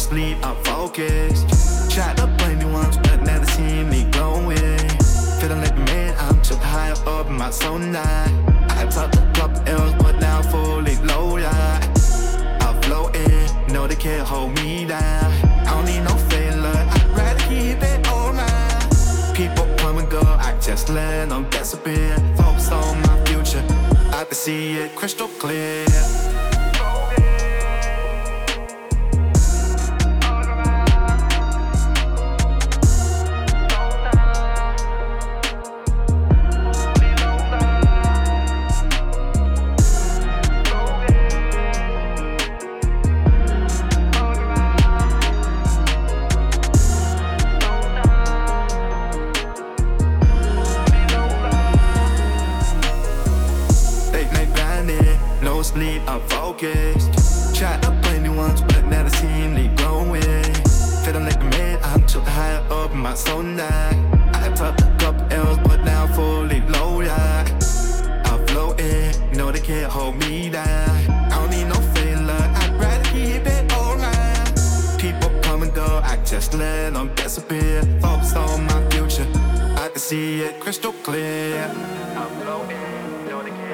sleep, I'm focused. Tried to blame me once, but now they see me glowing. Feeling like a man, I'm too high up in my zone now. I talked a couple L's, but now I'm fully loaded. I'm floating, no they can't hold me down. I don't need no failure, I'd rather keep it all mine. People come and go, I just land on disappear. Focus on my future, I can see it crystal clear. No sleep, I'm focused. Tried to blame me once, but now they seem to glowing. Feeling like a man, I'm too high up in my zone now. I talked a couple L's, but now I'm fully loaded. I'm floating, no they can't hold me down. I don't need no failure, I'd rather keep it all mine. People come and go, I just land on disappear. Focus on my future, I can see it crystal clear. I'm floating, no they can't